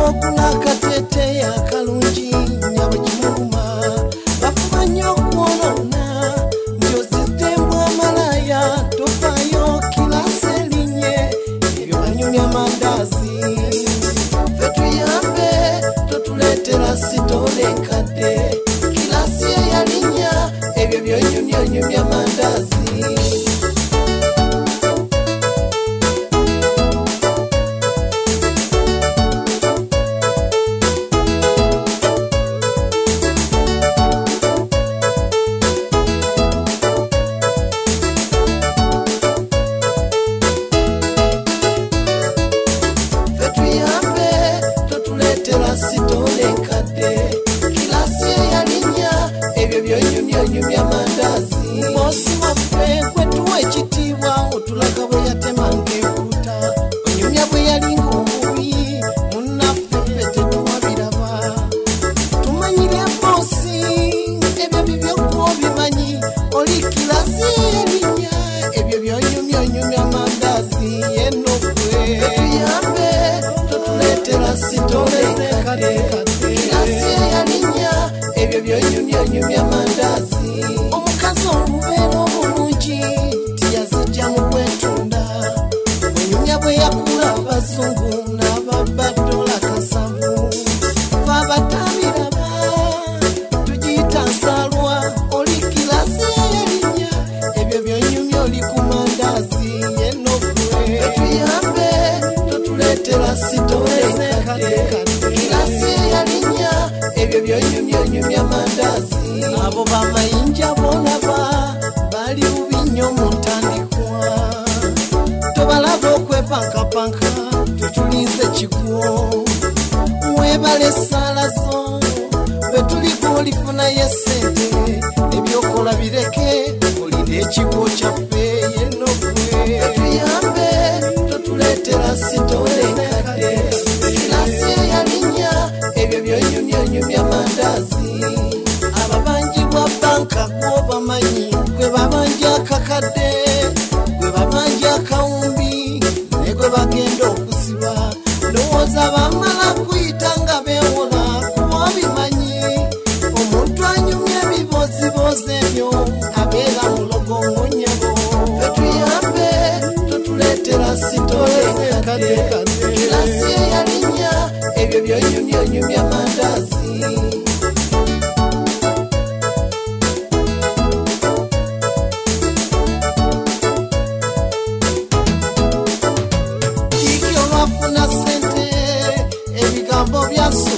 okula katete akalungi nyabagimuma bafuba nnyo okwolona ndyozitembwa amalaya tofayo kilasi erinye ebyo banyumya mandazi ffe tuyambe totuleetera sitole enkadde kilasi eyalinya ebyo byonyumyonyumya mandazi sitole enkadde kilasi eyalinya ebyo byonyumyonyumya mandazi bosi waffe gwe tuwa ekitiibwa otulaga bwe yatemanga enkuta onyumya bwe yalinga omubi munnaffe ffe tetuwa biraba tumanyire bosi ebyo bibyokuba obimanyi oli kilasi eyalinya ebyo byonyumyonyumya mandazi yenokwe tuyambe totuleetera sitole kilasi eyalinya ebyo byonyumyonyumya mandazi omukazi olubeera obulungi tiyazijja mu kwetunda onyumya bwe yakula abazungu n'ababaddola kasavu fe abatabiraba tugiyita nsalwa oli kilasi eyalinya ebyo byonyumya oli ku mandazi yenokwe tuyambe totuleetera sitole kilasi eyalinya ebyo byonyumyonyumya mandazi abo bamayinja bonaba bali bubi nnyo mu ntandikwa tobalaba okwepankapanka tetulinze kigwo mwebala essaala zo bwe tuliko olifunayo essente ebyokola bireke olinde ekigwo kyaffe yenokwe tuyambe totuleetera sitole enkadde kilasi eyalinya ebyo byonyumyonyumya mandazi ababanjibwa banka gwo bamanyi gwe babanja akakadde gwe babanja akawumbi ne gwe bagenda okusiba ndowooza bamala kuyita nga beewola kuba bimanyi omuntu anyumya ebibozibozi ebyo abeera mulogo ngonnyabo ffe tuyambe totuleetera sitole enkadde kilasi eyalinya ebyo byonyumyonyumya mandazi iki olwafuna sente ebigambo bya